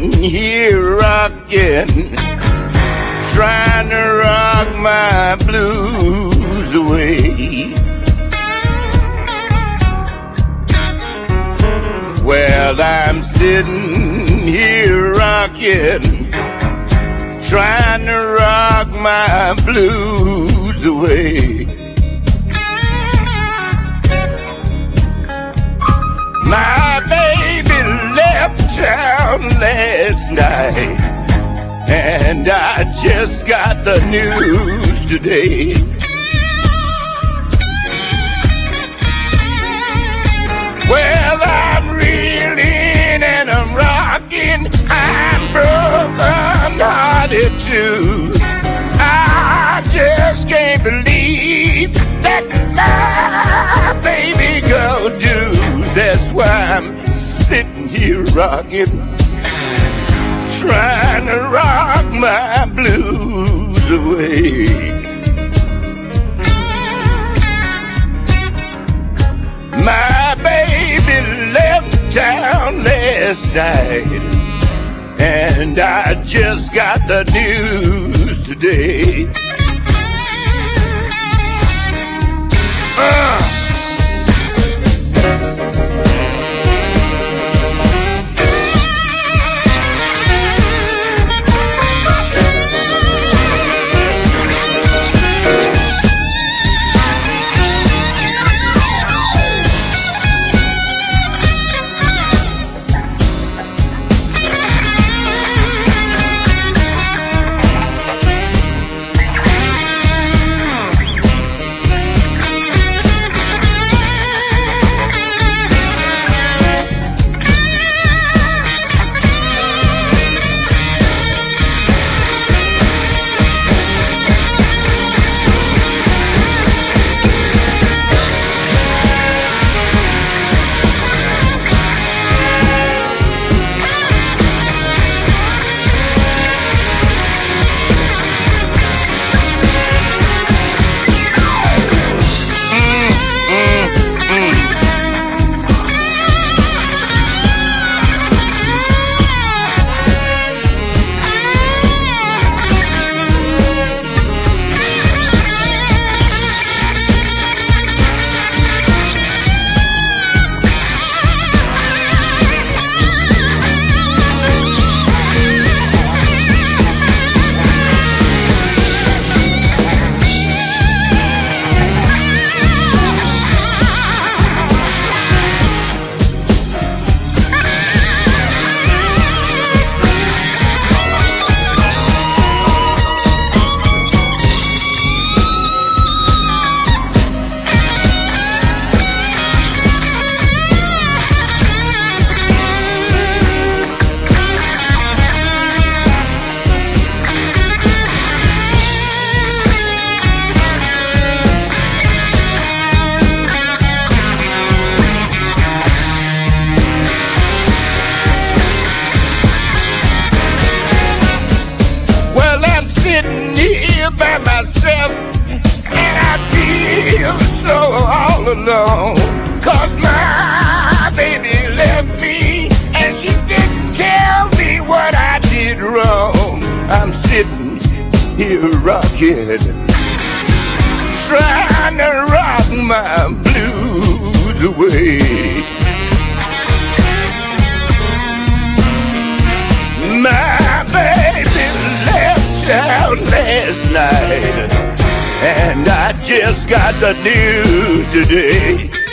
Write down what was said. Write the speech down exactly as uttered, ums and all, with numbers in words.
sitting here rocking, trying to rock my blues away. Well, I'm sitting here rocking, trying to rock my blues away. My baby left town last night, and I just got the news today. Well, I'm reeling and I'm rocking, I'm broken hearted too. I just can't believe that my baby go do. That's why I'm sitting here rocking, trying to rock my blues away. My baby left town last night, and I just got the news today. Uh. By myself, and I feel so all alone, 'cause my baby left me and she didn't tell me what I did wrong. I'm sitting here rocking, trying to rock my blues away. My baby left out last night, and I just got the news today.